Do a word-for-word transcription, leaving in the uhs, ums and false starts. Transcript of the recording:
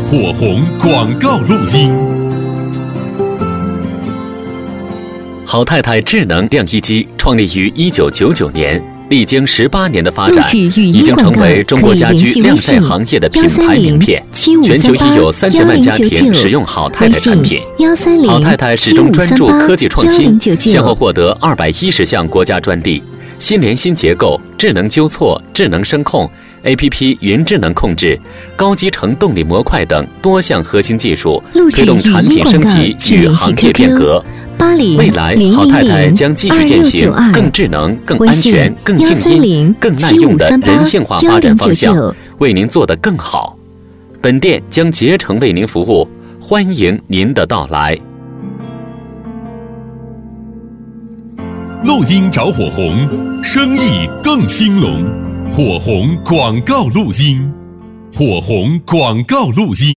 火红广告录音。好太太智能晾衣机创立于一九九九年，历经十八年的发展，已经成为中国家居晾晒行业的品牌名片。全球已有三千万家庭使用好太太产品。好太太始终专注科技创新，先后获得二百一十项国家专利。新联新结构、智能纠错、智能声控、A P P 云智能控制、高集成动力模块等多项核心技术，推动产品升级与行业变革。未来，好太太将继续践行更智能、更安全、更静音、更耐用的人性化发展方向，为您做得更好。本店将竭诚为您服务，欢迎您的到来。录音找火红，生意更兴隆。火红广告录音，火红广告录音。